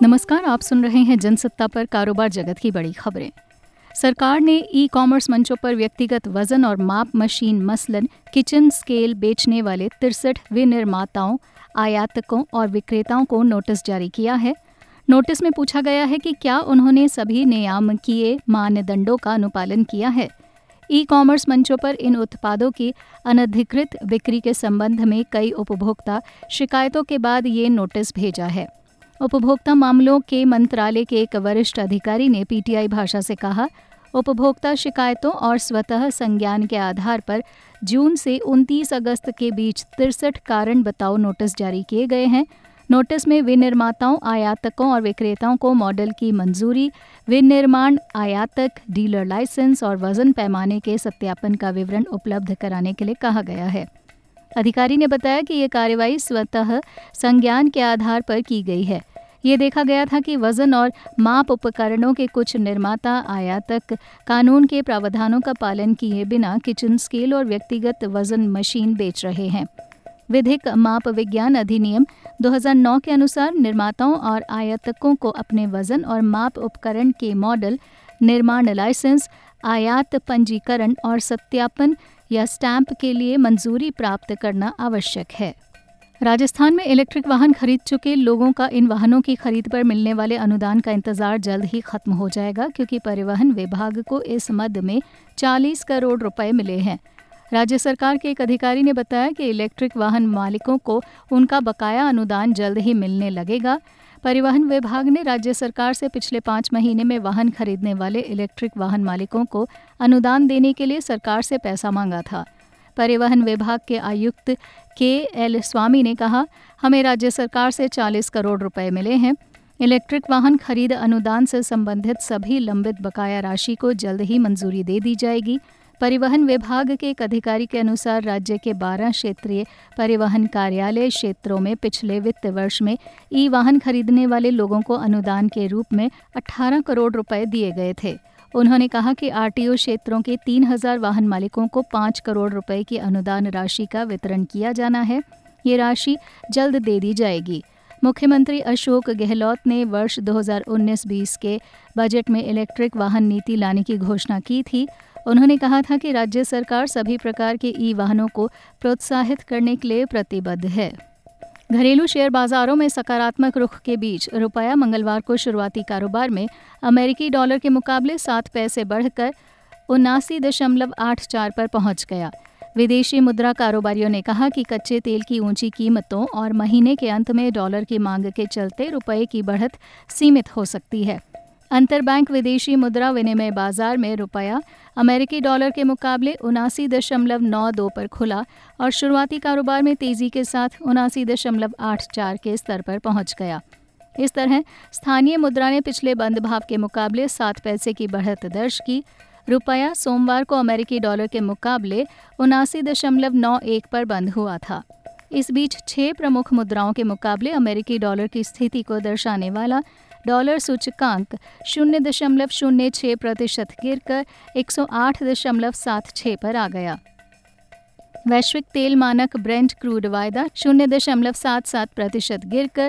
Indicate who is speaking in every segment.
Speaker 1: नमस्कार, आप सुन रहे हैं जनसत्ता पर कारोबार जगत की बड़ी खबरें। सरकार ने ई कॉमर्स मंचों पर व्यक्तिगत वजन और माप मशीन मसलन किचन स्केल बेचने वाले 63 विनिर्माताओं, आयातकों और विक्रेताओं को नोटिस जारी किया है। नोटिस में पूछा गया है कि क्या उन्होंने सभी नियामकीय मानदंडों का अनुपालन किया है। ई कॉमर्स मंचों पर इन उत्पादों की अनधिकृत बिक्री के संबंध में कई उपभोक्ता शिकायतों के बाद ये नोटिस भेजा है। उपभोक्ता मामलों के मंत्रालय के एक वरिष्ठ अधिकारी ने पीटीआई भाषा से कहा, उपभोक्ता शिकायतों और स्वतः संज्ञान के आधार पर जून से 29 अगस्त के बीच 63 कारण बताओ नोटिस जारी किए गए हैं। नोटिस में विनिर्माताओं, आयातकों और विक्रेताओं को मॉडल की मंजूरी, विनिर्माण आयातक, डीलर लाइसेंस और वजन पैमाने के सत्यापन का विवरण उपलब्ध कराने के लिए कहा गया है। अधिकारी ने बताया कि ये कार्रवाई स्वतः संज्ञान के आधार पर की गई है। ये देखा गया था कि वजन और माप उपकरणों के कुछ निर्माता आयातक कानून के प्रावधानों का पालन किए बिना किचन स्केल और व्यक्तिगत वजन मशीन बेच रहे हैं। विधिक माप विज्ञान अधिनियम 2009 के अनुसार निर्माताओं और आयातकों को अपने वजन और माप उपकरण के मॉडल, निर्माण लाइसेंस, आयात पंजीकरण और सत्यापन या स्टैंप के लिए मंजूरी प्राप्त करना आवश्यक है। राजस्थान में इलेक्ट्रिक वाहन खरीद चुके लोगों का इन वाहनों की खरीद पर मिलने वाले अनुदान का इंतजार जल्द ही खत्म हो जाएगा, क्योंकि परिवहन विभाग को इस मद में 40 करोड़ रुपए मिले हैं। राज्य सरकार के एक अधिकारी ने बताया कि इलेक्ट्रिक वाहन मालिकों को उनका बकाया अनुदान जल्द ही मिलने लगेगा। परिवहन विभाग ने राज्य सरकार से पिछले 5 महीने में वाहन खरीदने वाले इलेक्ट्रिक वाहन मालिकों को अनुदान देने के लिए सरकार से पैसा मांगा था। परिवहन विभाग के आयुक्त के.एल. स्वामी ने कहा, हमें राज्य सरकार से 40 करोड़ रुपए मिले हैं। इलेक्ट्रिक वाहन खरीद अनुदान से संबंधित सभी लंबित बकाया राशि को जल्द ही मंजूरी दे दी जाएगी। परिवहन विभाग के एक अधिकारी के अनुसार राज्य के 12 क्षेत्रीय परिवहन कार्यालय क्षेत्रों में पिछले वित्त वर्ष में ई वाहन खरीदने वाले लोगों को अनुदान के रूप में 18 करोड़ रुपए दिए गए थे। उन्होंने कहा कि आरटीओ क्षेत्रों के 3000 वाहन मालिकों को 5 करोड़ रुपए की अनुदान राशि का वितरण किया जाना है। ये राशि जल्द दे दी जाएगी। मुख्यमंत्री अशोक गहलोत ने वर्ष 2019-20 के बजट में इलेक्ट्रिक वाहन नीति लाने की घोषणा की थी। उन्होंने कहा था कि राज्य सरकार सभी प्रकार के ई वाहनों को प्रोत्साहित करने के लिए प्रतिबद्ध है। घरेलू शेयर बाजारों में सकारात्मक रुख के बीच रुपया मंगलवार को शुरुआती कारोबार में अमेरिकी डॉलर के मुकाबले 7 पैसे बढ़कर 79.84 पर पहुंच गया। विदेशी मुद्रा कारोबारियों ने कहा कि कच्चे तेल की ऊंची कीमतों और महीने के अंत में डॉलर की मांग के चलते रुपये की बढ़त सीमित हो सकती है। अंतरबैंक विदेशी मुद्रा विनिमय बाजार में रुपया अमेरिकी डॉलर के मुकाबले 79.92 पर खुला और शुरुआती कारोबार में तेजी के साथ 79.84 के स्तर पर पहुंच गया। इस तरह स्थानीय मुद्रा ने पिछले बंद भाव के मुकाबले 7 पैसे की बढ़त दर्ज की। रुपया सोमवार को अमेरिकी डॉलर के मुकाबले 79.91 पर बंद हुआ था। इस बीच 6 प्रमुख मुद्राओं के मुकाबले अमेरिकी डॉलर की स्थिति को दर्शाने वाला डॉलर सूचकांक 0.06% गिरकर 108.76 पर आ गया। वैश्विक तेल मानक ब्रेंट क्रूड वायदा 0.77% गिरकर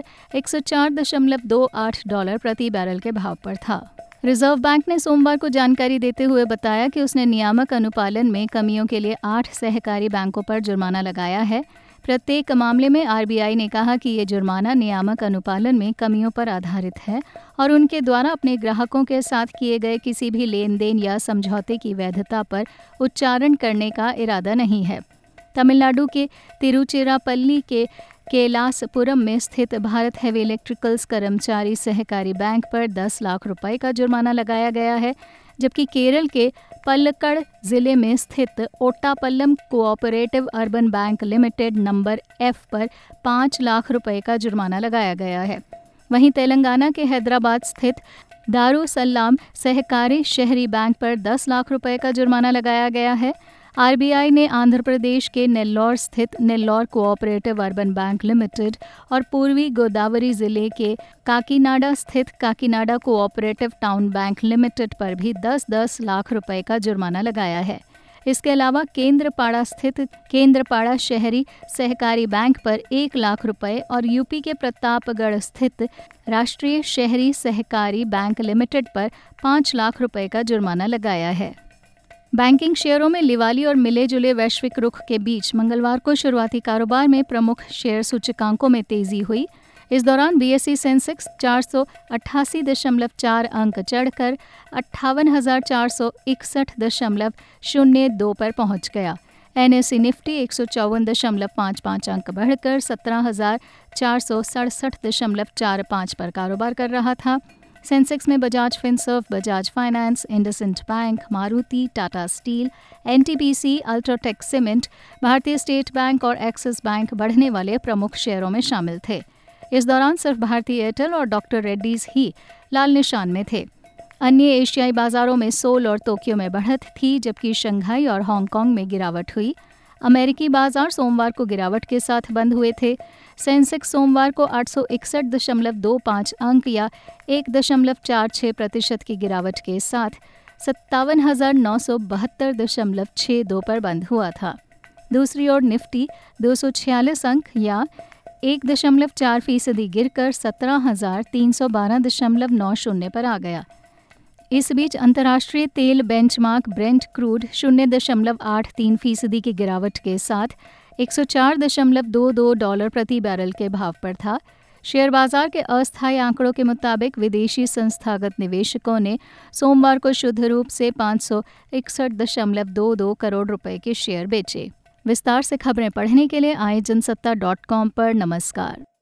Speaker 1: $104.28 प्रति बैरल के भाव पर था। रिजर्व बैंक ने सोमवार को जानकारी देते हुए बताया कि उसने नियामक अनुपालन में कमियों के लिए 8 सहकारी बैंकों पर जुर्माना लगाया है। प्रत्येक मामले में आरबीआई ने कहा कि ये जुर्माना नियामक अनुपालन में कमियों पर आधारित है और उनके द्वारा अपने ग्राहकों के साथ किए गए किसी भी लेन देन या समझौते की वैधता पर उच्चारण करने का इरादा नहीं है। तमिलनाडु के तिरुचिरापल्ली के कैलासपुरम में स्थित भारत हेवी इलेक्ट्रिकल्स कर्मचारी सहकारी बैंक पर 10 लाख रुपए का जुर्माना लगाया गया है, जबकि केरल के पलक्कड़ जिले में स्थित Ottapalam cooperative urban bank limited number F पर 5 लाख रुपए का जुर्माना लगाया गया है। वहीं तेलंगाना के हैदराबाद स्थित दारुसल्लाम सहकारी शहरी बैंक पर 10 लाख रुपए का जुर्माना लगाया गया है। आरबीआई ने आंध्र प्रदेश के नेल्लौर स्थित Nellore cooperative urban bank limited और पूर्वी गोदावरी जिले के काकीनाडा स्थित Kakinada cooperative town bank limited पर भी 10-10 लाख रुपए का जुर्माना लगाया है। इसके अलावा केंद्रपाड़ा स्थित केंद्रपाड़ा शहरी सहकारी बैंक पर 1 लाख रुपए और यूपी के प्रतापगढ़ स्थित राष्ट्रीय शहरी सहकारी बैंक लिमिटेड पर 5 लाख रुपए का जुर्माना लगाया है। बैंकिंग शेयरों में लिवाली और मिले जुले वैश्विक रुख के बीच मंगलवार को शुरुआती कारोबार में प्रमुख शेयर सूचकांकों में तेजी हुई। इस दौरान बीएसई सेंसेक्स 488.4 अंक चढ़कर 58,461.02 पर पहुंच गया। एनएसई निफ्टी 154.55 अंक बढ़कर 17,467.45 पर कारोबार कर रहा था। सेंसेक्स में Bajaj Finserv, Bajaj finance, IndusInd bank, Maruti, Tata steel, NTPC, UltraTech cement, Bharatiya state bank और एक्सिस बैंक बढ़ने वाले प्रमुख शेयरों में शामिल थे। इस दौरान सिर्फ भारतीय एयरटेल और डॉक्टर रेड्डीज ही लाल निशान में थे। अन्य एशियाई बाजारों में सोल और टोक्यो में बढ़त थी, जबकि शंघाई और हांगकांग में गिरावट हुई। अमेरिकी बाजार सोमवार को गिरावट के साथ बंद हुए थे। सेंसेक्स सोमवार को 861.25 अंक या 1.46% की गिरावट के साथ 57,972.62 पर बंद हुआ था। दूसरी ओर निफ्टी 246 अंक या 1.4% गिरकर 17,312.90 पर आ गया। इस बीच अंतर्राष्ट्रीय तेल बेंचमार्क ब्रेंट क्रूड 0.83% की गिरावट के साथ $104.22 प्रति बैरल के भाव पर था। शेयर बाजार के अस्थायी आंकड़ों के मुताबिक विदेशी संस्थागत निवेशकों ने सोमवार को शुद्ध रूप से 561.22 करोड़ रुपए के शेयर बेचे। विस्तार से खबरें पढ़ने के लिए आए जनसत्ता.com पर नमस्कार।